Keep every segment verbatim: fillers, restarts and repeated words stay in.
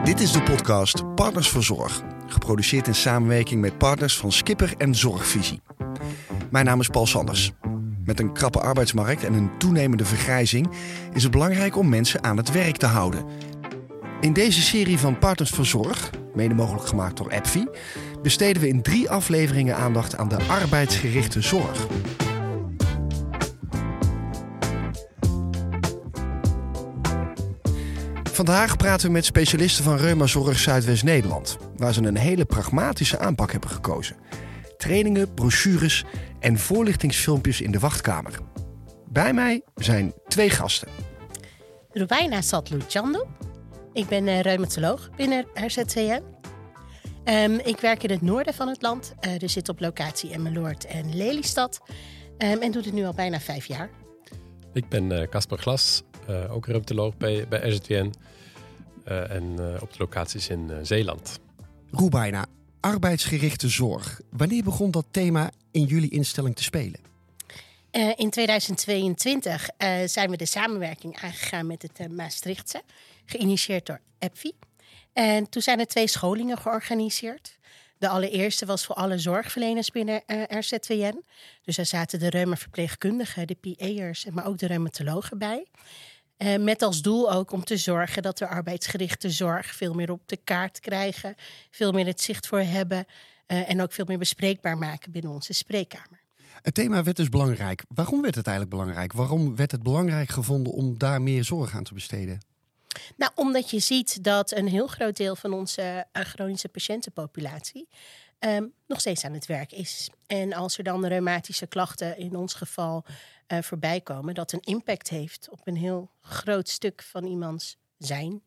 Dit is de podcast Partners voor Zorg, geproduceerd in samenwerking met partners van Skipper en Zorgvisie. Mijn naam is Paul Sanders. Met een krappe arbeidsmarkt en een toenemende vergrijzing is het belangrijk om mensen aan het werk te houden. In deze serie van Partners voor Zorg, mede mogelijk gemaakt door A P V I, besteden we in drie afleveringen aandacht aan de arbeidsgerichte zorg. Vandaag praten we met specialisten van Reumazorg Zuidwest-Nederland, waar ze een hele pragmatische aanpak hebben gekozen. Trainingen, brochures en voorlichtingsfilmpjes in de wachtkamer. Bij mij zijn twee gasten. Rubaina Satlu-Chandu. Ik ben uh, reumatoloog binnen R Z W N. Um, ik werk in het noorden van het land, uh, dus zit op locatie Emmeloord en Lelystad. Um, en doe dit nu al bijna vijf jaar. Ik ben Casper uh, Glas, uh, ook reumatoloog bij, bij R Z W N uh, en uh, op de locaties in uh, Zeeland. Rubaina, arbeidsgerichte zorg. Wanneer begon dat thema in jullie instelling te spelen? Uh, in tweeduizend tweeëntwintig uh, zijn we de samenwerking aangegaan met het uh, Maastrichtse, geïnitieerd door A P V I. En toen zijn er twee scholingen georganiseerd. De allereerste was voor alle zorgverleners binnen uh, R Z W N. Dus daar zaten de reumaverpleegkundigen, de P A'ers, maar ook de reumatologen bij. Uh, met als doel ook om te zorgen dat we arbeidsgerichte zorg veel meer op de kaart krijgen. Veel meer het zicht voor hebben uh, en ook veel meer bespreekbaar maken binnen onze spreekkamer. Het thema werd dus belangrijk. Waarom werd het eigenlijk belangrijk? Waarom werd het belangrijk gevonden om daar meer zorg aan te besteden? Nou, omdat je ziet dat een heel groot deel van onze uh, chronische patiëntenpopulatie um, nog steeds aan het werk is. En als er dan reumatische klachten in ons geval uh, voorbij komen, dat een impact heeft op een heel groot stuk van iemands zijn.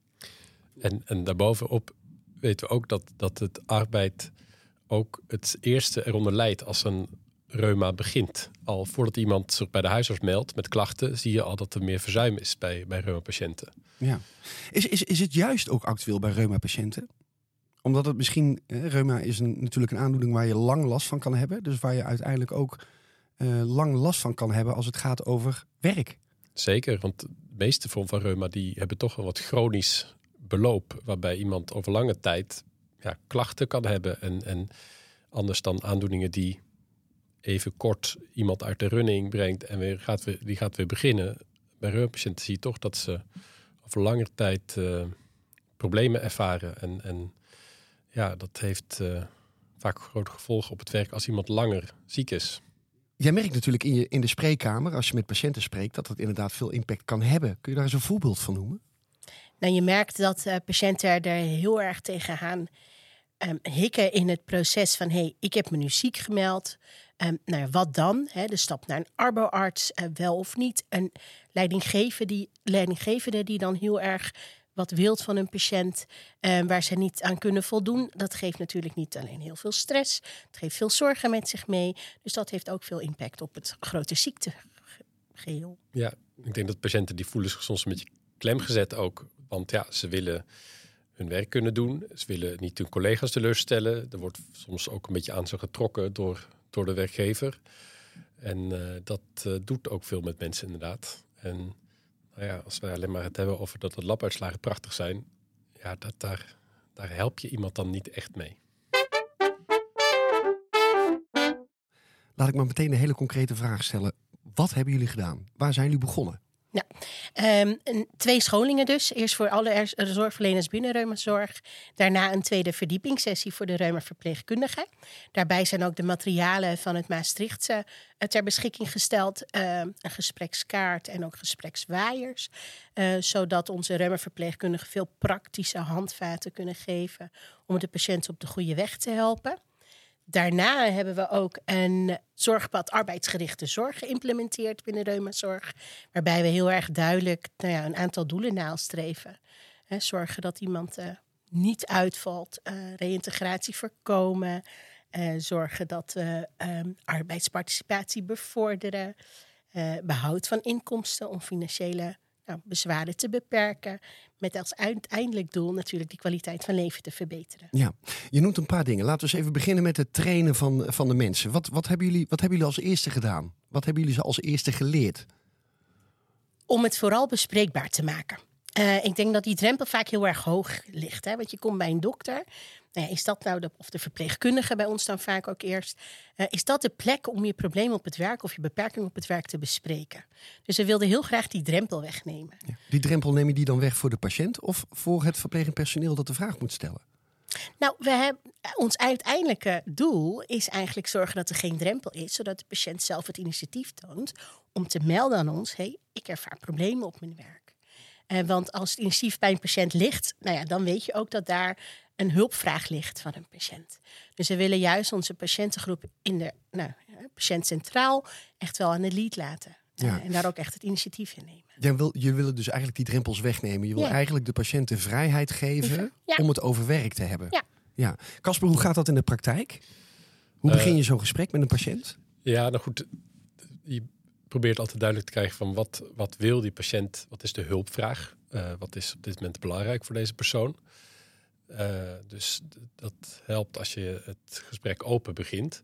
En, en daarbovenop weten we ook dat, dat het arbeid ook het eerste eronder leidt als een reuma begint. Al voordat iemand zich bij de huisarts meldt met klachten, zie je al dat er meer verzuim is bij, bij reumapatiënten. Ja. Is, is, is het juist ook actueel bij reumapatiënten? Omdat het misschien, eh, reuma is een, natuurlijk een aandoening waar je lang last van kan hebben. Dus waar je uiteindelijk ook uh, lang last van kan hebben als het gaat over werk. Zeker, want de meeste vormen van reuma die hebben toch een wat chronisch beloop. Waarbij iemand over lange tijd ja, klachten kan hebben. En, en anders dan aandoeningen die even kort iemand uit de running brengt en weer gaat weer, die gaat weer beginnen. Bij reumapatiënten zie je toch dat ze over lange tijd uh, problemen ervaren. En, en ja, dat heeft uh, vaak grote gevolgen op het werk als iemand langer ziek is. Jij merkt natuurlijk in, je, in de spreekkamer, als je met patiënten spreekt, dat het inderdaad veel impact kan hebben. Kun je daar eens een voorbeeld van noemen? Nou, je merkt dat uh, patiënten er heel erg tegenaan um, hikken in het proces van, hé, hey, ik heb me nu ziek gemeld. Um, nou, wat dan? He, de stap naar een arboarts, uh, wel of niet. Een leidinggevende die, leidinggevende die dan heel erg wat wilt van een patiënt, uh, waar ze niet aan kunnen voldoen. Dat geeft natuurlijk niet alleen heel veel stress. Het geeft veel zorgen met zich mee. Dus dat heeft ook veel impact op het grote ziektegeheel. Ja, ik denk dat patiënten die voelen zich soms een beetje klem gezet ook. Want ja, ze willen hun werk kunnen doen. Ze willen niet hun collega's teleurstellen. Er wordt soms ook een beetje aan ze getrokken door, door de werkgever. En uh, dat uh, doet ook veel met mensen inderdaad. En nou ja, als we alleen maar het hebben over dat de labuitslagen prachtig zijn, ja, dat, daar, daar help je iemand dan niet echt mee. Laat ik maar meteen een hele concrete vraag stellen. Wat hebben jullie gedaan? Waar zijn jullie begonnen? Nou, um, twee scholingen dus. Eerst voor alle zorgverleners binnen reumazorg. Daarna een tweede verdiepingssessie voor de reumaverpleegkundigen. Daarbij zijn ook de materialen van het Maastrichtse ter beschikking gesteld. Uh, een gesprekskaart en ook gesprekswaaiers. Uh, zodat onze reumaverpleegkundigen veel praktische handvaten kunnen geven om de patiënt op de goede weg te helpen. Daarna hebben we ook een zorgpad arbeidsgerichte zorg geïmplementeerd binnen reumazorg. Waarbij we heel erg duidelijk nou ja, een aantal doelen nastreven. He, zorgen dat iemand uh, niet uitvalt. Uh, reïntegratie voorkomen. Uh, zorgen dat we uh, um, arbeidsparticipatie bevorderen. Uh, behoud van inkomsten om financiële nou, bezwaren te beperken. Met als uiteindelijk doel natuurlijk die kwaliteit van leven te verbeteren. Ja, je noemt een paar dingen. Laten we eens even beginnen met het trainen van, van de mensen. Wat, wat, hebben jullie, wat hebben jullie als eerste gedaan? Wat hebben jullie als eerste geleerd? Om het vooral bespreekbaar te maken. Uh, ik denk dat die drempel vaak heel erg hoog ligt. Hè? Want je komt bij een dokter. Nou ja, is dat nou de, of de verpleegkundige bij ons dan vaak ook eerst? Uh, is dat de plek om je probleem op het werk of je beperking op het werk te bespreken? Dus we wilden heel graag die drempel wegnemen. Ja. Die drempel neem je die dan weg voor de patiënt of voor het verplegend personeel dat de vraag moet stellen? Nou, we hebben, ons uiteindelijke doel is eigenlijk zorgen dat er geen drempel is, zodat de patiënt zelf het initiatief toont om te melden aan ons: hey, ik ervaar problemen op mijn werk. Uh, want als het initiatief bij een patiënt ligt, nou ja, dan weet je ook dat daar een hulpvraag ligt van een patiënt. Dus we willen juist onze patiëntengroep in de nou, patiënt centraal echt wel aan de lead laten. Ja. Uh, en daar ook echt het initiatief in nemen. Je wil, je wil dus eigenlijk die drempels wegnemen. Je wil ja. eigenlijk de patiënt de vrijheid geven ja. om het over werk te hebben. Ja. Ja. Casper, hoe gaat dat in de praktijk? Hoe begin je zo'n gesprek met een patiënt? Ja, nou goed. Je probeert altijd duidelijk te krijgen van wat, wat wil die patiënt? Wat is de hulpvraag? Uh, wat is op dit moment belangrijk voor deze persoon? Uh, dus d- dat helpt als je het gesprek open begint.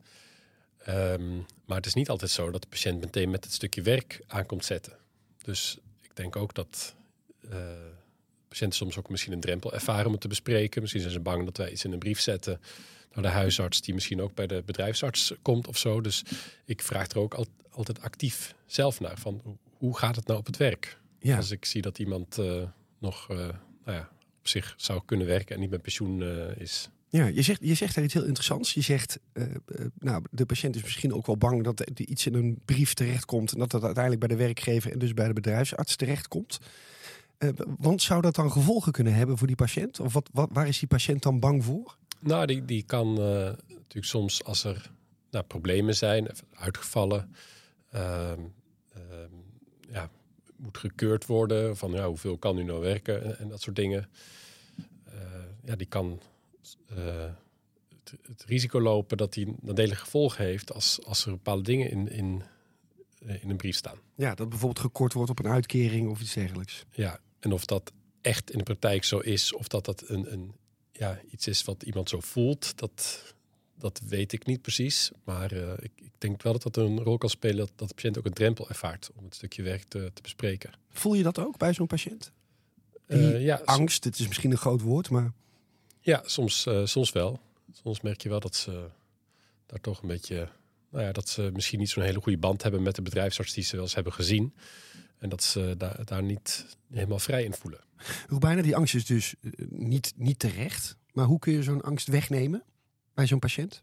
Um, maar het is niet altijd zo dat de patiënt meteen met het stukje werk aankomt zetten. Dus ik denk ook dat uh, patiënten soms ook misschien een drempel ervaren om het te bespreken. Misschien zijn ze bang dat wij iets in een brief zetten naar de huisarts, die misschien ook bij de bedrijfsarts komt of zo. Dus ik vraag er ook al, altijd actief zelf naar van hoe gaat het nou op het werk? Ja. Als ik zie dat iemand uh, nog uh, nou ja, op zich zou kunnen werken en niet met pensioen uh, is. Ja, je zegt, je zegt daar iets heel interessants. Je zegt, uh, uh, nou, de patiënt is misschien ook wel bang dat er iets in een brief terechtkomt en dat dat uiteindelijk bij de werkgever en dus bij de bedrijfsarts terechtkomt. Uh, want zou dat dan gevolgen kunnen hebben voor die patiënt? Of wat, wat, waar is die patiënt dan bang voor? Nou, die, die kan uh, natuurlijk soms als er nou, problemen zijn, uitgevallen, uh, uh, ja, moet gekeurd worden van ja, hoeveel kan u nou werken en, en dat soort dingen. Uh, ja, die kan uh, het, het risico lopen dat hij nadelige gevolgen heeft als, als er bepaalde dingen in, in, in een brief staan. Ja, dat bijvoorbeeld gekort wordt op een uitkering of iets dergelijks. Ja, en of dat echt in de praktijk zo is, of dat dat een, een ja, iets is wat iemand zo voelt, dat, dat weet ik niet precies. Maar uh, ik, ik denk wel dat dat een rol kan spelen dat, dat de patiënt ook een drempel ervaart om het stukje werk te, te bespreken. Voel je dat ook bij zo'n patiënt? Die uh, ja, angst, som- het is misschien een groot woord, maar... Ja, soms, uh, soms wel. Soms merk je wel dat ze daar toch een beetje... Nou ja, dat ze misschien niet zo'n hele goede band hebben met de bedrijfsarts die ze wel eens hebben gezien. En dat ze daar, daar niet helemaal vrij in voelen. Hoe bijna die angst is dus uh, niet, niet terecht. Maar hoe kun je zo'n angst wegnemen bij zo'n patiënt?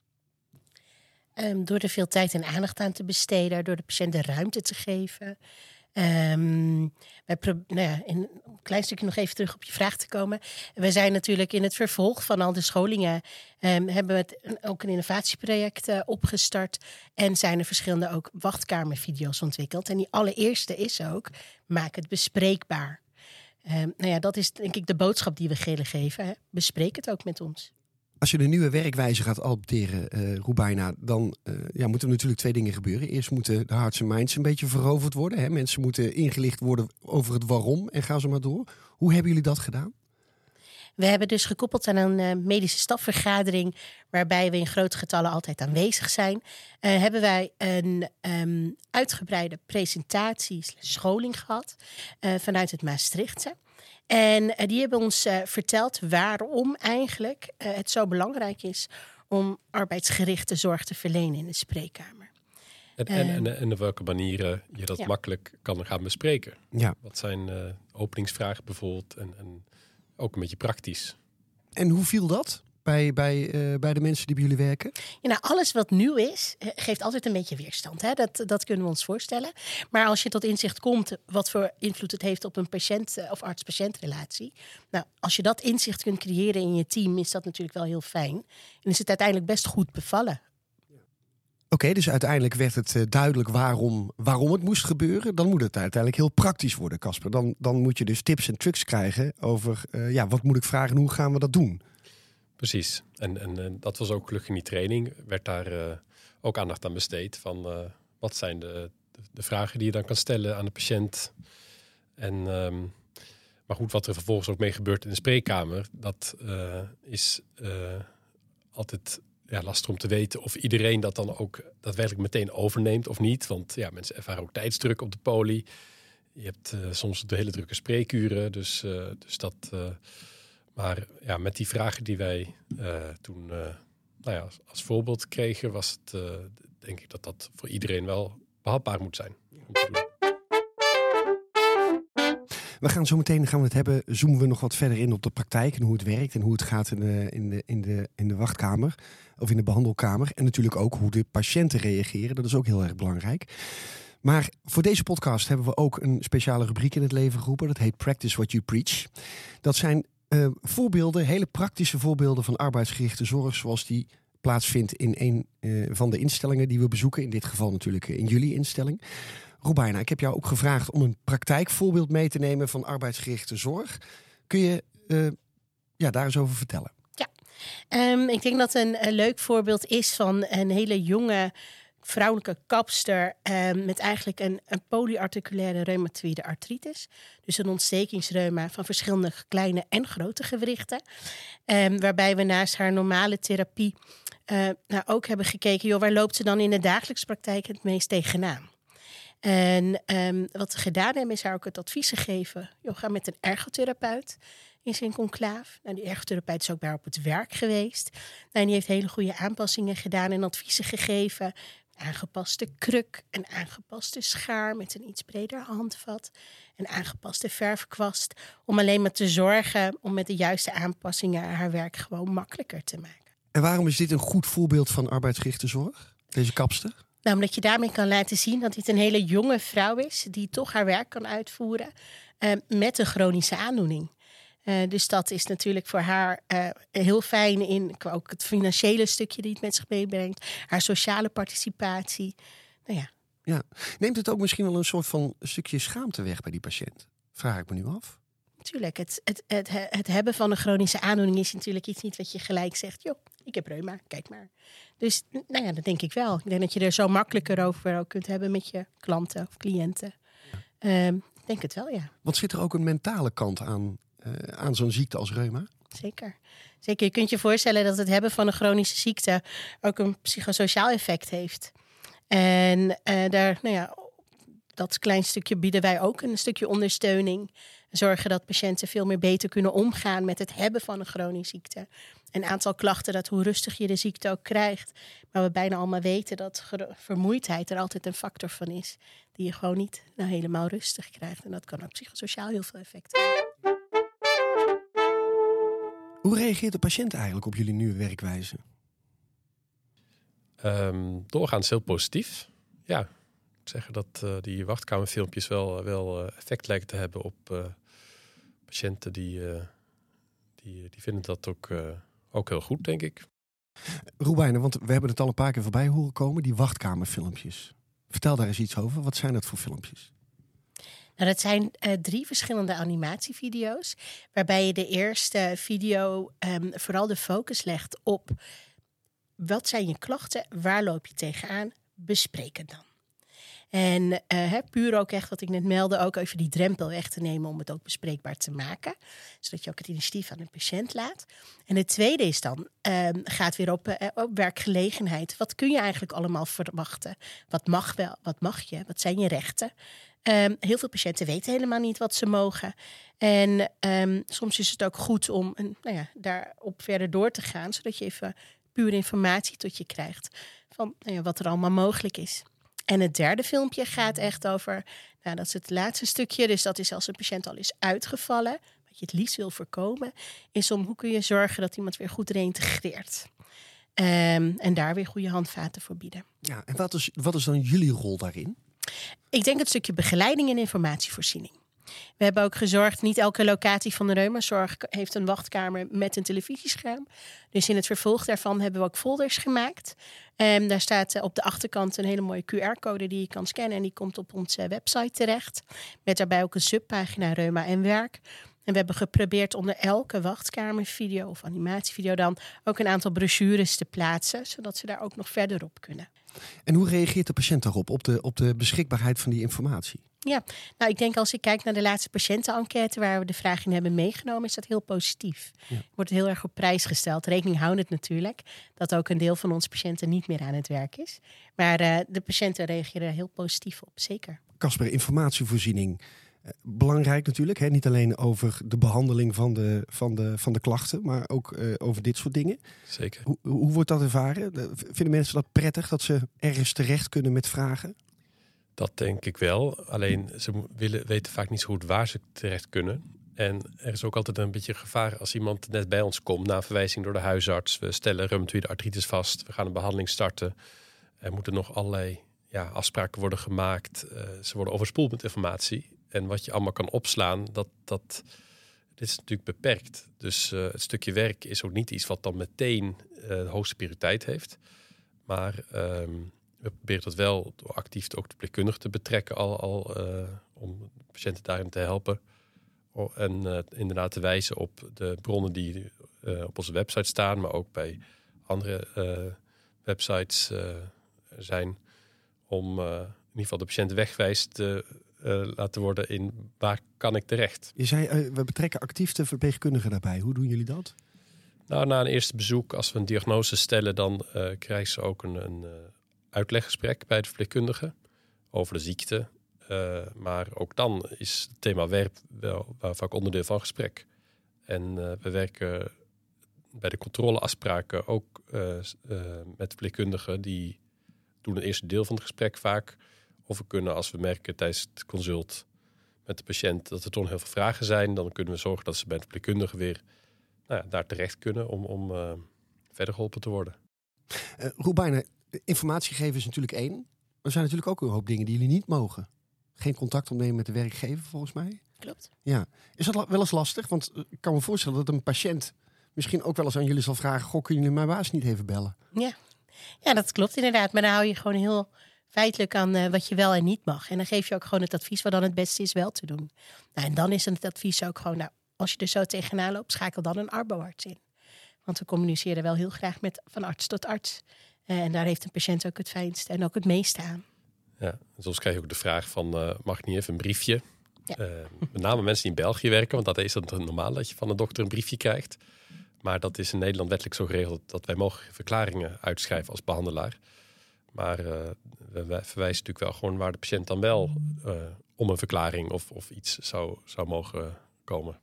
Um, door er veel tijd en aandacht aan te besteden. Door de patiënt de ruimte te geven. Um, wij pro- nou ja, in een klein stukje nog even terug op je vraag te komen. We zijn natuurlijk in het vervolg van al de scholingen... Um, hebben we het, ook een innovatieproject uh, opgestart. En zijn er verschillende ook wachtkamervideo's ontwikkeld. En die allereerste is ook, maak het bespreekbaar. Um, nou ja, dat is denk ik de boodschap die we willen geven. Hè? Bespreek het ook met ons. Als je de nieuwe werkwijze gaat adopteren, uh, Rubaina, dan uh, ja, moeten er natuurlijk twee dingen gebeuren. Eerst moeten de hearts en minds een beetje veroverd worden. Hè? Mensen moeten ingelicht worden over het waarom en gaan ze maar door. Hoe hebben jullie dat gedaan? We hebben dus gekoppeld aan een uh, medische stafvergadering, waarbij we in grote getallen altijd aanwezig zijn. Uh, hebben wij een um, uitgebreide presentatie, scholing gehad uh, vanuit het Maastrichtse. En uh, die hebben ons uh, verteld waarom eigenlijk uh, het zo belangrijk is om arbeidsgerichte zorg te verlenen in de spreekkamer. En, en, en, en op welke manieren je dat ja. makkelijk kan gaan bespreken. Ja. Wat zijn uh, openingsvragen bijvoorbeeld en, en ook een beetje praktisch. En hoe viel dat bij, bij, uh, bij de mensen die bij jullie werken? Ja, nou, alles wat nieuw is, geeft altijd een beetje weerstand. Hè? Dat, dat kunnen we ons voorstellen. Maar als je tot inzicht komt wat voor invloed het heeft op een patiënt- of arts-patiëntrelatie. Nou, als je dat inzicht kunt creëren in je team, is dat natuurlijk wel heel fijn. En is het uiteindelijk best goed bevallen. Oké, okay, dus uiteindelijk werd het uh, duidelijk waarom, waarom het moest gebeuren. Dan moet het uiteindelijk heel praktisch worden, Casper. Dan, dan moet je dus tips en tricks krijgen over uh, ja, wat moet ik vragen en hoe gaan we dat doen? Precies. En, en, en dat was ook gelukkig in die training. Werd daar uh, ook aandacht aan besteed. Van uh, wat zijn de, de, de vragen die je dan kan stellen aan de patiënt. En, um, maar goed, wat er vervolgens ook mee gebeurt in de spreekkamer. Dat uh, is uh, altijd... Ja, lastig om te weten of iedereen dat dan ook daadwerkelijk meteen overneemt of niet. Want ja, mensen ervaren ook tijdsdruk op de poli. je hebt uh, soms de hele drukke spreekuren. Dus, uh, dus dat, uh, maar ja, met die vragen die wij uh, toen uh, nou ja, als, als voorbeeld kregen, was het, uh, denk ik dat dat voor iedereen wel behapbaar moet zijn. Om te doen. We gaan zo meteen gaan we het hebben, zoomen we nog wat verder in op de praktijk en hoe het werkt en hoe het gaat in de, in de, in de, in de wachtkamer of in de behandelkamer. En natuurlijk ook hoe de patiënten reageren. Dat is ook heel erg belangrijk. Maar voor deze podcast hebben we ook een speciale rubriek in het leven geroepen. Dat heet Practice What You Preach. Dat zijn uh, voorbeelden, hele praktische voorbeelden van arbeidsgerichte zorg zoals die plaatsvindt in een uh, van de instellingen die we bezoeken. In dit geval natuurlijk in jullie instelling. Rubaina, ik heb jou ook gevraagd om een praktijkvoorbeeld mee te nemen van arbeidsgerichte zorg. Kun je uh, ja, daar eens over vertellen? Ja, um, ik denk dat een, een leuk voorbeeld is van een hele jonge vrouwelijke kapster um, met eigenlijk een, een polyarticulaire reumatoïde artritis. Dus een ontstekingsreuma van verschillende kleine en grote gewrichten. Um, waarbij we naast haar normale therapie uh, nou ook hebben gekeken, joh, waar loopt ze dan in de dagelijkse praktijk het meest tegenaan? En um, wat we gedaan hebben is haar ook het advies gegeven. Joh, ga met een ergotherapeut in zijn conclaaf. Nou, die ergotherapeut is ook bij haar op het werk geweest. Nou, en die heeft hele goede aanpassingen gedaan en adviezen gegeven. Aangepaste kruk, een aangepaste schaar met een iets breder handvat. Een aangepaste verfkwast. Om alleen maar te zorgen om met de juiste aanpassingen haar werk gewoon makkelijker te maken. En waarom is dit een goed voorbeeld van arbeidsgerichte zorg? Deze kapster? Nou, omdat je daarmee kan laten zien dat dit een hele jonge vrouw is die toch haar werk kan uitvoeren uh, met een chronische aandoening. Uh, dus dat is natuurlijk voor haar uh, heel fijn in ook het financiële stukje die het met zich meebrengt. Haar sociale participatie. Nou ja. Ja. Neemt het ook misschien wel een soort van een stukje schaamte weg bij die patiënt? Vraag ik me nu af. Natuurlijk, het, het, het, het hebben van een chronische aandoening is natuurlijk iets niet wat je gelijk zegt. Joh, ik heb reuma, kijk maar. Dus nou ja, dat denk ik wel. Ik denk dat je er zo makkelijker over ook kunt hebben met je klanten of cliënten. Um, ik denk het wel, ja. Want zit er ook een mentale kant aan, uh, aan zo'n ziekte als reuma? Zeker. Zeker. Je kunt je voorstellen dat het hebben van een chronische ziekte ook een psychosociaal effect heeft. En uh, daar, nou ja, dat klein stukje bieden wij ook een stukje ondersteuning. Zorgen dat patiënten veel meer beter kunnen omgaan met het hebben van een chronische ziekte. Een aantal klachten, dat hoe rustig je de ziekte ook krijgt. Maar we bijna allemaal weten dat vermoeidheid er altijd een factor van is. Die je gewoon niet nou, helemaal rustig krijgt. En dat kan ook psychosociaal heel veel effect hebben. Hoe reageert de patiënt eigenlijk op jullie nieuwe werkwijze? Um, doorgaans heel positief. Ja, ik moet zeggen dat uh, die wachtkamerfilmpjes wel, wel uh, effect lijken te hebben op uh, patiënten die, uh, die, die vinden dat ook, uh, ook heel goed, denk ik. Rubaina, want we hebben het al een paar keer voorbij horen komen, die wachtkamerfilmpjes. Vertel daar eens iets over. Wat zijn dat voor filmpjes? Nou, dat zijn uh, drie verschillende animatievideo's. Waarbij je de eerste video um, vooral de focus legt op wat zijn je klachten, waar loop je tegenaan, bespreek het dan. En uh, hè, puur ook echt wat ik net meldde, ook even die drempel weg te nemen om het ook bespreekbaar te maken. Zodat je ook het initiatief aan de patiënt laat. En het tweede is dan, uh, gaat weer op, uh, op werkgelegenheid. Wat kun je eigenlijk allemaal verwachten? Wat mag wel, wat mag je? Wat zijn je rechten? Um, heel veel patiënten weten helemaal niet wat ze mogen. En um, soms is het ook goed om uh, nou ja, daarop verder door te gaan, zodat je even puur informatie tot je krijgt van nou ja, wat er allemaal mogelijk is. En het derde filmpje gaat echt over, nou dat is het laatste stukje, dus dat is als een patiënt al is uitgevallen, wat je het liefst wil voorkomen, is om hoe kun je zorgen dat iemand weer goed reïntegreert. Um, en daar weer goede handvaten voor bieden. Ja, en wat is, wat is dan jullie rol daarin? Ik denk het stukje begeleiding en informatievoorziening. We hebben ook gezorgd, niet elke locatie van de reumazorg heeft een wachtkamer met een televisiescherm. Dus in het vervolg daarvan hebben we ook folders gemaakt. En daar staat op de achterkant een hele mooie Q R-code die je kan scannen. En die komt op onze website terecht. Met daarbij ook een subpagina Reuma en Werk. En we hebben geprobeerd onder elke wachtkamervideo of animatievideo dan ook een aantal brochures te plaatsen. Zodat ze daar ook nog verder op kunnen. En hoe reageert de patiënt daarop, op de, op de beschikbaarheid van die informatie? Ja, nou ik denk als ik kijk naar de laatste patiëntenenquête waar we de vraag in hebben meegenomen, is dat heel positief. Ja. Wordt heel erg op prijs gesteld. Rekening houdend natuurlijk dat ook een deel van onze patiënten niet meer aan het werk is. Maar uh, de patiënten reageren er heel positief op, zeker. Casper, informatievoorziening. Belangrijk natuurlijk, hè? Niet alleen over de behandeling van de, van de, van de klachten, maar ook uh, over dit soort dingen. Zeker. Hoe, hoe wordt dat ervaren? Vinden mensen dat prettig, dat ze ergens terecht kunnen met vragen? Dat denk ik wel. Alleen ze willen, weten vaak niet zo goed waar ze terecht kunnen. En er is ook altijd een beetje gevaar als iemand net bij ons komt na een verwijzing door de huisarts. We stellen reumatoïde artritis vast. We gaan een behandeling starten. Er moeten nog allerlei ja, afspraken worden gemaakt. Uh, ze worden overspoeld met informatie. En wat je allemaal kan opslaan, dat, dat dit is natuurlijk beperkt. Dus uh, het stukje werk is ook niet iets wat dan meteen uh, de hoogste prioriteit heeft. Maar um, we proberen dat wel door actief ook de verpleegkundige te betrekken al, al uh, om patiënten daarin te helpen. Oh, en uh, inderdaad te wijzen op de bronnen die uh, op onze website staan, maar ook bij andere uh, websites uh, zijn, om uh, in ieder geval de patiënt wegwijst uh, uh, laten worden in waar kan ik terecht. Je zei, uh, we betrekken actief de verpleegkundigen daarbij. Hoe doen jullie dat? Nou, na een eerste bezoek, als we een diagnose stellen, dan uh, krijgen ze ook een, een uh, uitleggesprek bij de verpleegkundige over de ziekte. Uh, maar ook dan is het thema werk wel, wel vaak onderdeel van gesprek. En uh, we werken bij de controleafspraken ook uh, uh, met verpleegkundigen. Die doen het eerste deel van het gesprek vaak. Of we kunnen, als we merken tijdens het consult met de patiënt dat er toch heel veel vragen zijn, dan kunnen we zorgen dat ze bij de verpleegkundige weer nou ja, daar terecht kunnen om, om uh, verder geholpen te worden. Uh, Roebaina, informatie geven is natuurlijk één. Er zijn natuurlijk ook een hoop dingen die jullie niet mogen. Geen contact opnemen met de werkgever, volgens mij. Klopt. Ja. Is dat wel eens lastig? Want ik kan me voorstellen dat een patiënt misschien ook wel eens aan jullie zal vragen, goh, kunnen jullie mijn baas niet even bellen? Ja. ja, dat klopt inderdaad. Maar dan hou je gewoon heel feitelijk aan uh, wat je wel en niet mag. En dan geef je ook gewoon het advies wat dan het beste is wel te doen. Nou, en dan is het advies ook gewoon, nou, als je er zo tegenaan loopt, schakel dan een arboarts in. Want we communiceren wel heel graag met van arts tot arts. Uh, en daar heeft een patiënt ook het fijnste en ook het meeste aan. Ja, en soms krijg je ook de vraag van, uh, mag ik niet even een briefje? Ja. Uh, met name mensen die in België werken, want dat is het normaal dat je van een dokter een briefje krijgt. Maar dat is in Nederland wettelijk zo geregeld dat wij mogen verklaringen uitschrijven als behandelaar. Maar uh, we verwijzen natuurlijk wel gewoon waar de patiënt dan wel uh, om een verklaring of, of iets zou, zou mogen komen.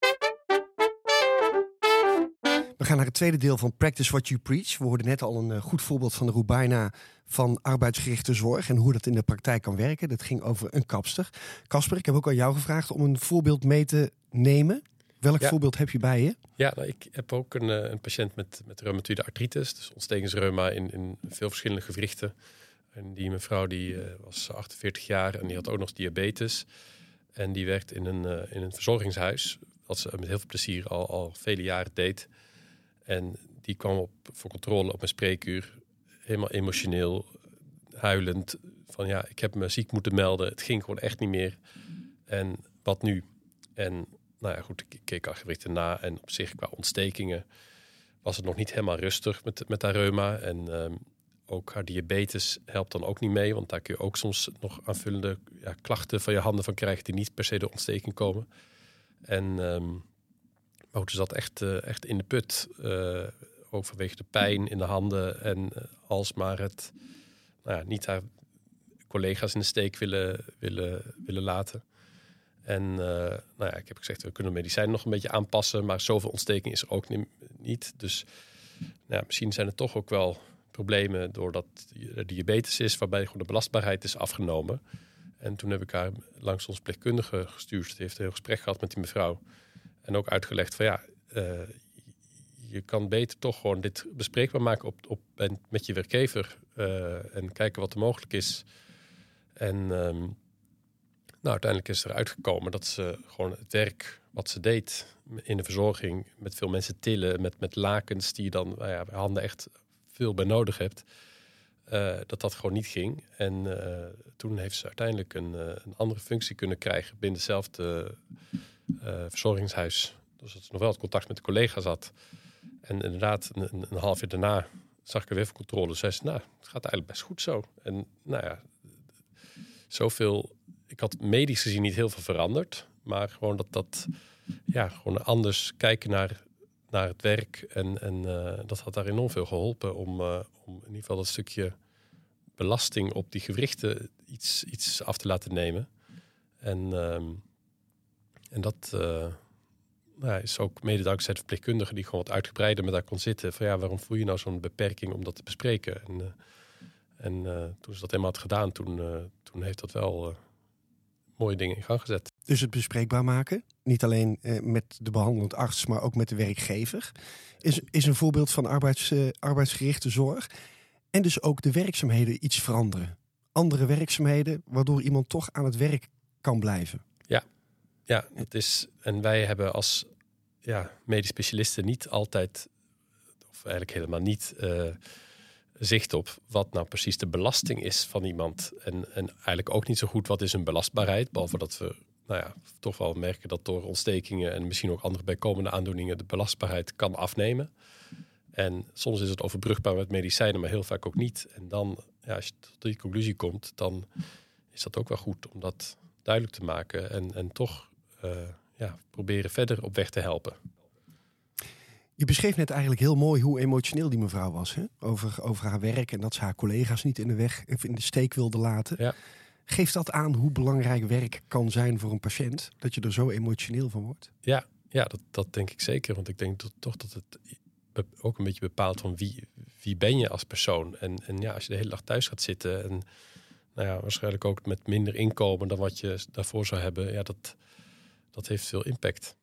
We gaan naar het tweede deel van Practice What You Preach. We hoorden net al een uh, goed voorbeeld van de Roebaina van arbeidsgerichte zorg en hoe dat in de praktijk kan werken. Dat ging over een kapster. Casper, ik heb ook aan jou gevraagd om een voorbeeld mee te nemen. Welk ja. voorbeeld heb je bij je? Ja, nou, ik heb ook een, uh, een patiënt met, met reumatoïde artritis, dus ontstekingsreuma in, in veel verschillende gewrichten. En die mevrouw die uh, was achtenveertig jaar en die had ook nog diabetes. En die werkt in een, uh, in een verzorgingshuis, wat ze met heel veel plezier al, al vele jaren deed. En die kwam op, voor controle op mijn spreekuur, helemaal emotioneel, huilend. Van ja, ik heb me ziek moeten melden, het ging gewoon echt niet meer. En wat nu? En nou ja, goed, ik keek al gewrichten na en op zich qua ontstekingen was het nog niet helemaal rustig met, met haar reuma. En um, ook haar diabetes helpt dan ook niet mee, want daar kun je ook soms nog aanvullende ja, klachten van je handen van krijgen die niet per se door ontsteking komen. En um, maar goed, ze zat echt, uh, echt in de put, uh, ook vanwege de pijn in de handen en uh, alsmaar het nou ja, niet haar collega's in de steek willen, willen, willen laten. En uh, nou ja, ik heb gezegd, we kunnen medicijnen nog een beetje aanpassen, maar zoveel ontsteking is er ook niet. Dus nou ja, misschien zijn er toch ook wel problemen doordat er diabetes is, waarbij gewoon de belastbaarheid is afgenomen. En toen heb ik haar langs ons verpleegkundige gestuurd. Die heeft een heel gesprek gehad met die mevrouw. En ook uitgelegd van ja, uh, je kan beter toch gewoon dit bespreekbaar maken op, op, en met je werkgever. Uh, en kijken wat er mogelijk is. En um, nou, uiteindelijk is er uitgekomen dat ze gewoon het werk wat ze deed in de verzorging, met veel mensen tillen, met, met lakens die je dan nou ja, bij handen echt veel bij nodig hebt, uh, dat dat gewoon niet ging. En uh, toen heeft ze uiteindelijk een, uh, een andere functie kunnen krijgen binnen hetzelfde uh, verzorgingshuis. Dus dat ze nog wel het contact met de collega's had. En inderdaad, een, een half jaar daarna zag ik er weer voor controle. Zei ze, nou, het gaat eigenlijk best goed zo. En nou ja, zoveel. Ik had medisch gezien niet heel veel veranderd. Maar gewoon dat dat, ja, gewoon anders kijken naar, naar het werk. En, en uh, dat had daar enorm veel geholpen om, uh, om in ieder geval dat stukje belasting op die gewrichten iets, iets af te laten nemen. En um, en dat uh, nou, is ook mede dankzij de verpleegkundige die gewoon wat uitgebreider met haar kon zitten. Van ja, waarom voel je nou zo'n beperking om dat te bespreken? En, uh, en uh, toen ze dat helemaal had gedaan, toen, uh, toen heeft dat wel uh, mooie dingen in gang gezet. Dus het bespreekbaar maken, niet alleen uh, met de behandelend arts, maar ook met de werkgever, is, is een voorbeeld van arbeids, uh, arbeidsgerichte zorg. En dus ook de werkzaamheden iets veranderen. Andere werkzaamheden, waardoor iemand toch aan het werk kan blijven. Ja, ja het is, en wij hebben als ja, medisch specialisten niet altijd, of eigenlijk helemaal niet, uh, zicht op wat nou precies de belasting is van iemand. En, en eigenlijk ook niet zo goed wat is een belastbaarheid. Behalve dat we nou ja, toch wel merken dat door ontstekingen en misschien ook andere bijkomende aandoeningen de belastbaarheid kan afnemen. En soms is het overbrugbaar met medicijnen, maar heel vaak ook niet. En dan, ja, als je tot die conclusie komt, dan is dat ook wel goed om dat duidelijk te maken. En, en toch uh, ja, proberen verder op weg te helpen. Je beschreef net eigenlijk heel mooi hoe emotioneel die mevrouw was. Hè? Over, over haar werk en dat ze haar collega's niet in de weg of in de steek wilde laten. Ja. Geeft dat aan hoe belangrijk werk kan zijn voor een patiënt? Dat je er zo emotioneel van wordt? Ja, ja dat, dat denk ik zeker. Want ik denk dat, toch dat het ook een beetje bepaalt van wie, wie ben je als persoon. En, en ja, als je de hele dag thuis gaat zitten en nou ja, waarschijnlijk ook met minder inkomen dan wat je daarvoor zou hebben, ja, dat, dat heeft veel impact.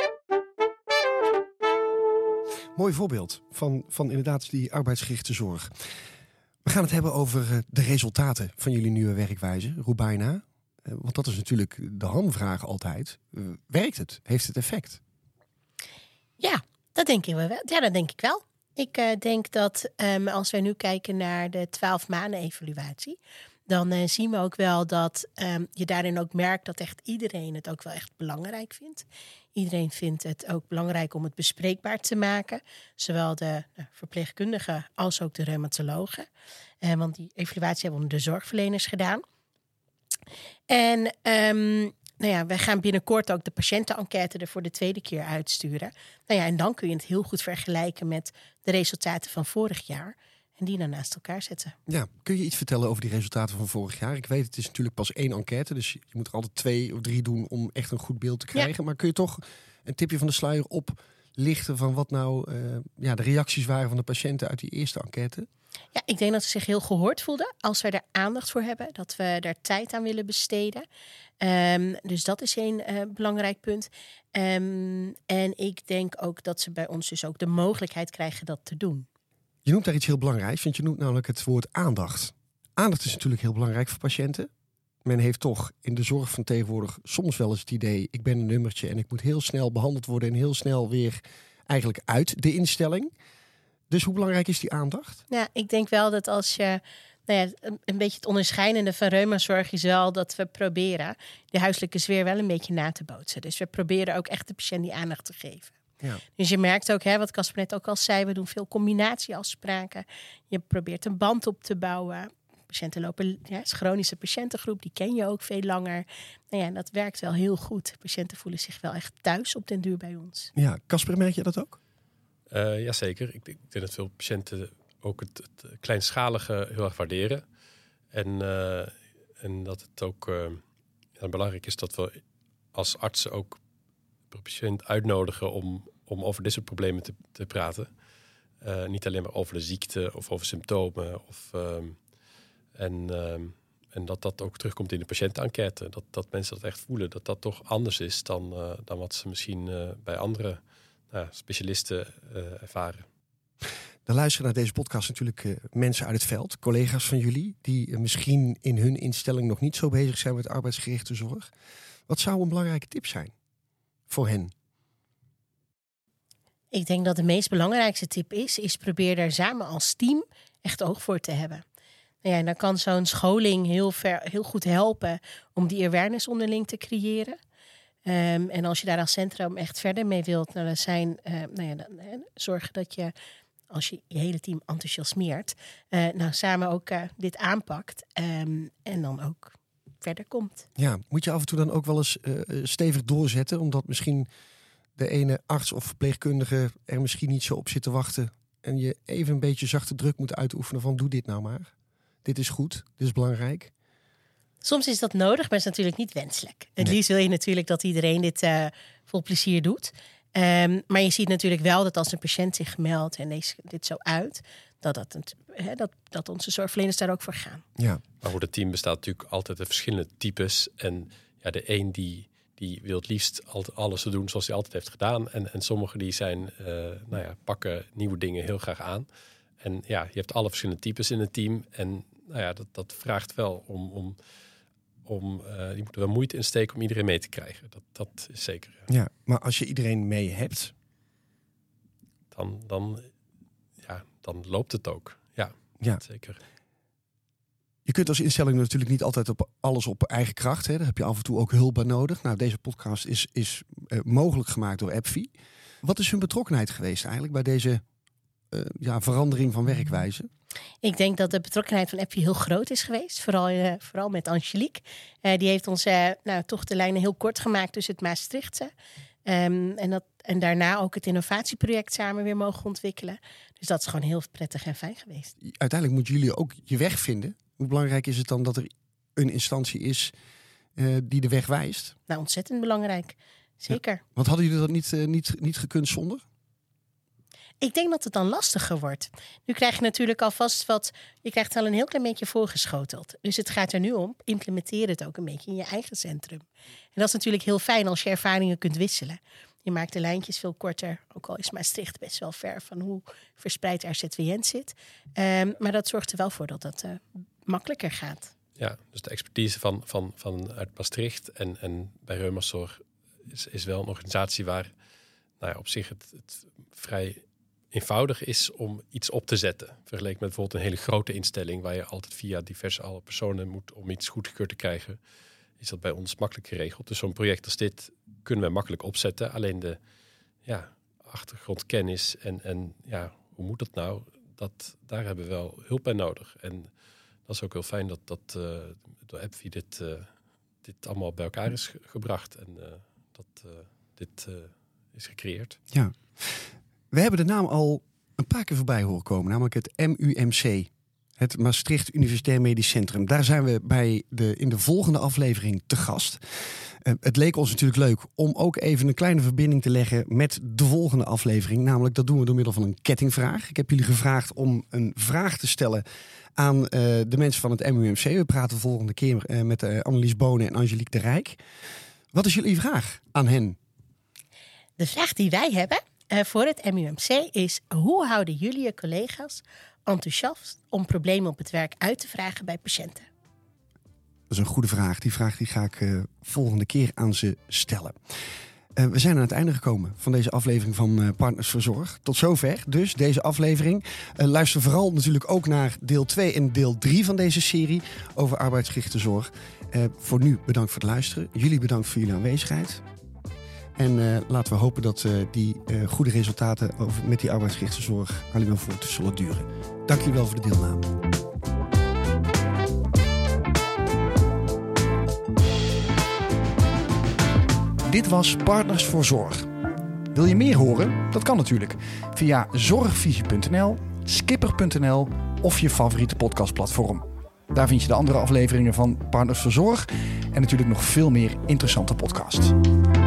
Mooi voorbeeld van, van inderdaad die arbeidsgerichte zorg. We gaan het hebben over de resultaten van jullie nieuwe werkwijze, Rubaina. Want dat is natuurlijk de hamvraag altijd. Werkt het? Heeft het effect? Ja, dat denk ik wel. Ja, dat denk ik wel. Ik uh, denk dat um, als wij nu kijken naar de twaalf maanden evaluatie, dan uh, zien we ook wel dat um, je daarin ook merkt dat echt iedereen het ook wel echt belangrijk vindt. Iedereen vindt het ook belangrijk om het bespreekbaar te maken. Zowel de uh, verpleegkundigen als ook de reumatologen. Uh, want die evaluatie hebben onder de zorgverleners gedaan. En um, nou ja, wij gaan binnenkort ook de patiëntenenquête er voor de tweede keer uitsturen. Nou ja, en dan kun je het heel goed vergelijken met de resultaten van vorig jaar. En die dan naast elkaar zetten. Ja, kun je iets vertellen over die resultaten van vorig jaar? Ik weet, het is natuurlijk pas één enquête. Dus je moet er altijd twee of drie doen om echt een goed beeld te krijgen. Ja. Maar kun je toch een tipje van de sluier oplichten van wat nou uh, ja, de reacties waren van de patiënten uit die eerste enquête? Ja, ik denk dat ze zich heel gehoord voelden als wij daar aandacht voor hebben. Dat we daar tijd aan willen besteden. Um, dus dat is een uh, belangrijk punt. Um, en ik denk ook dat ze bij ons dus ook de mogelijkheid krijgen dat te doen. Je noemt daar iets heel belangrijks, want je noemt namelijk het woord aandacht. Aandacht is natuurlijk heel belangrijk voor patiënten. Men heeft toch in de zorg van tegenwoordig soms wel eens het idee, ik ben een nummertje en ik moet heel snel behandeld worden en heel snel weer eigenlijk uit de instelling. Dus hoe belangrijk is die aandacht? Ja, ik denk wel dat als je, nou ja, een, een beetje het onderscheidende van reumazorg is wel dat we proberen de huiselijke sfeer wel een beetje na te bootsen. Dus we proberen ook echt de patiënt die aandacht te geven. Ja. Dus je merkt ook, hè, wat Casper net ook al zei, we doen veel combinatieafspraken. Je probeert een band op te bouwen. Patiënten lopen, ja, het is chronische patiëntengroep, die ken je ook veel langer. Nou ja, dat werkt wel heel goed. Patiënten voelen zich wel echt thuis op den duur bij ons. Ja, Casper, merk je dat ook? Uh, Jazeker. Ik denk, ik denk dat veel patiënten ook het, het kleinschalige heel erg waarderen. En, uh, en dat het ook uh, ja, belangrijk is dat we als artsen ook de patiënt uitnodigen om, om over dit soort problemen te, te praten. Uh, niet alleen maar over de ziekte of over symptomen. Of, uh, en, uh, en dat dat ook terugkomt in de patiëntenenquête. Dat, dat mensen dat echt voelen. Dat dat toch anders is dan, uh, dan wat ze misschien uh, bij andere uh, specialisten uh, ervaren. Dan luisteren naar deze podcast natuurlijk uh, mensen uit het veld. Collega's van jullie die uh, misschien in hun instelling nog niet zo bezig zijn met arbeidsgerichte zorg. Wat zou een belangrijke tip zijn voor hen? Ik denk dat de meest belangrijkste tip is, is probeer daar samen als team echt oog voor te hebben. Nou ja, dan kan zo'n scholing heel, ver, heel goed helpen om die awareness onderling te creëren. Um, en als je daar als centrum echt verder mee wilt, nou, dan zijn, uh, nou ja, dan, hè, zorgen dat je, als je je hele team enthousiasmeert, uh, nou samen ook uh, dit aanpakt um, en dan ook verder komt. Ja, moet je af en toe dan ook wel eens uh, stevig doorzetten, omdat misschien de ene arts of verpleegkundige er misschien niet zo op zit te wachten en je even een beetje zachte druk moet uitoefenen van doe dit nou maar. Dit is goed, dit is belangrijk. Soms is dat nodig, maar is natuurlijk niet wenselijk. Het Nee. liefst wil je natuurlijk dat iedereen dit uh, vol plezier doet. Um, maar je ziet natuurlijk wel dat als een patiënt zich meldt en deze, dit zo uit, dat, dat, het, hè, dat, dat onze zorgverleners daar ook voor gaan. Ja. Maar voor het team bestaat natuurlijk altijd uit verschillende types. En ja, de een die, die wil het liefst altijd alles te doen zoals hij altijd heeft gedaan. En, en sommigen die zijn, uh, nou ja, pakken nieuwe dingen heel graag aan. En ja, je hebt alle verschillende types in het team. En nou ja, dat, dat vraagt wel om... om Om, uh, die moeten wel moeite insteken om iedereen mee te krijgen. Dat, dat is zeker. Ja. Ja, maar als je iedereen mee hebt, Dan, dan, ja, dan loopt het ook. Ja, ja. zeker. Je kunt als instelling natuurlijk niet altijd op alles op eigen kracht. Hè. Daar heb je af en toe ook hulp bij nodig. Nou, deze podcast is, is uh, mogelijk gemaakt door AbbVie. Wat is hun betrokkenheid geweest eigenlijk bij deze uh, ja, verandering van werkwijze? Ik denk dat de betrokkenheid van AbbVie heel groot is geweest. Vooral, uh, vooral met Angelique. Uh, die heeft ons uh, nou, toch de lijnen heel kort gemaakt tussen het Maastrichtse. Um, en, dat, en daarna ook het innovatieproject samen weer mogen ontwikkelen. Dus dat is gewoon heel prettig en fijn geweest. Uiteindelijk moeten jullie ook je weg vinden. Hoe belangrijk is het dan dat er een instantie is uh, die de weg wijst? Nou, ontzettend belangrijk. Zeker. Ja. Want hadden jullie dat niet, uh, niet, niet gekund zonder? Ik denk dat het dan lastiger wordt. Nu krijg je natuurlijk alvast wat... Je krijgt al een heel klein beetje voorgeschoteld. Dus het gaat er nu om, implementeer het ook een beetje in je eigen centrum. En dat is natuurlijk heel fijn als je ervaringen kunt wisselen. Je maakt de lijntjes veel korter. Ook al is Maastricht best wel ver van hoe verspreid R Z W N zit. Um, maar dat zorgt er wel voor dat dat uh, makkelijker gaat. Ja, dus de expertise van, van, van uit Maastricht en, en bij Reumazorg is, is wel een organisatie waar nou ja, op zich het, het vrij eenvoudig is om iets op te zetten. Vergeleken met bijvoorbeeld een hele grote instelling waar je altijd via diverse alle personen moet om iets goedgekeurd te krijgen, is dat bij ons makkelijk geregeld. Dus zo'n project als dit kunnen we makkelijk opzetten. Alleen de ja, achtergrondkennis en, en ja, hoe moet dat nou? Dat, daar hebben we wel hulp bij nodig. En dat is ook heel fijn dat, dat uh, door AbbVie dit, uh, dit allemaal bij elkaar is ge- gebracht. En uh, dat uh, dit uh, is gecreëerd. Ja. We hebben de naam al een paar keer voorbij horen komen. Namelijk het M U M C. Het Maastricht Universitair Medisch Centrum. Daar zijn we bij de, in de volgende aflevering te gast. Uh, het leek ons natuurlijk leuk om ook even een kleine verbinding te leggen met de volgende aflevering. Namelijk, dat doen we door middel van een kettingvraag. Ik heb jullie gevraagd om een vraag te stellen aan uh, de mensen van het M U M C. We praten de volgende keer uh, met uh, Annelies Bonen en Angelique de Rijk. Wat is jullie vraag aan hen? De vraag die wij hebben uh, voor het M U M C is: hoe houden jullie je collega's enthousiast om problemen op het werk uit te vragen bij patiënten? Dat is een goede vraag. Die vraag die ga ik uh, volgende keer aan ze stellen. Uh, we zijn aan het einde gekomen van deze aflevering van uh, Partners voor Zorg. Tot zover dus deze aflevering. Uh, luister vooral natuurlijk ook naar deel twee en deel drie van deze serie over arbeidsgerichte zorg. Uh, voor nu bedankt voor het luisteren. Jullie bedankt voor jullie aanwezigheid. En uh, laten we hopen dat uh, die uh, goede resultaten over, met die arbeidsgerichte zorg alleen maar voort zullen duren. Dank jullie wel voor de deelname. Dit was Partners voor Zorg. Wil je meer horen? Dat kan natuurlijk. Via zorgvisie punt n l, skipper punt n l of je favoriete podcastplatform. Daar vind je de andere afleveringen van Partners voor Zorg en natuurlijk nog veel meer interessante podcasts.